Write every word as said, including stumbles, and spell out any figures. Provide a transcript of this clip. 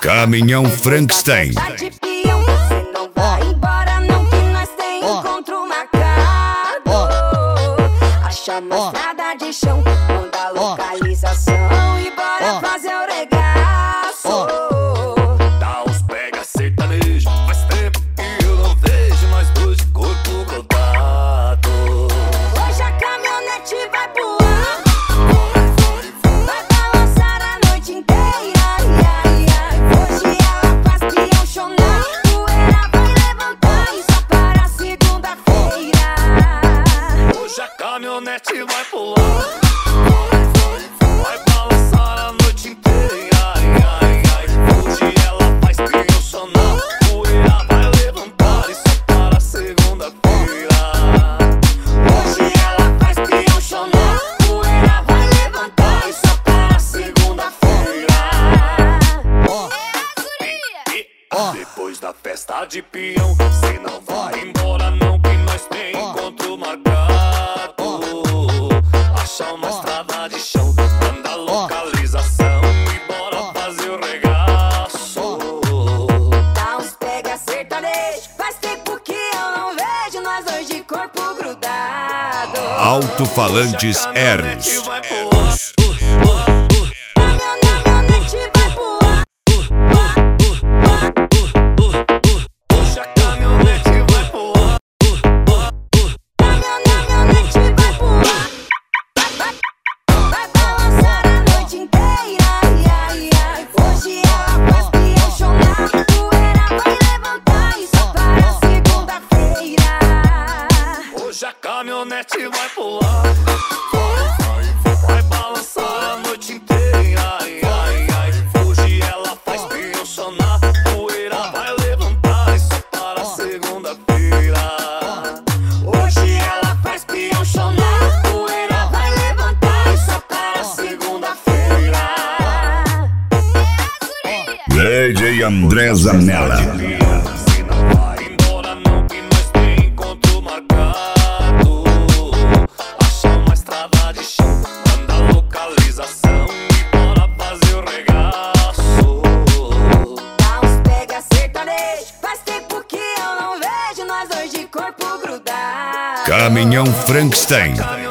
Caminhão Frankenstein. Tá de peão, você não vai embora não, que nós tem encontro marcado. Acha na estrada de chão, manda localização e bora fazer o regaço. Dá uns pega sertanejo, faz tempo que eu não vejo nós dois de corpo grudado. Hoje a caminhonete vai voar, vai balançar a noite inteira. Ai, ai, ai. Hoje ela faz peão chorar, poeira vai levantar e só para segunda-feira. Hoje a caminhonete vai pular, vai balançar a noite inteira. Ai, ai, ai. Hoje ela faz peão sonar, poeira vai levantar e só para segunda-feira. Hoje ela faz peão chorar, poeira vai levantar e só para segunda-feira. Depois da festa de peão, cê não vai embora não, que nós tem encontro marcado. Acha uma estrada de chão, manda localização e bora fazer o regaço. Dá uns pega sertanejo, faz tempo que eu não vejo nós dois de corpo grudado. Alto-falantes Eros. Vai pular, Caminhonete vai voar, hoje a caminhonete vai pular, caminhonete vai voar, vai balançar a noite inteira. Ai, ai, ai. Hoje ela faz peão chorar, poeira vai levantar e só para segunda-feira. hoje a caminhonete vai pular, vai balançar a noite inteira. Ai, ai, ai. Hoje ela faz peão sonar, poeira vai levantar e só para segunda-feira. Hoje ela faz peão chorar, poeira vai levantar e só para segunda-feira. D J André Zanella. Se não vai embora não, que nós tem encontro marcado. Acha uma estrada de chão, manda localização e bora fazer o regaço. Dá uns pega sertanejo, faz tempo que eu não vejo nós dois de corpo grudado. Caminhão Frankenstein.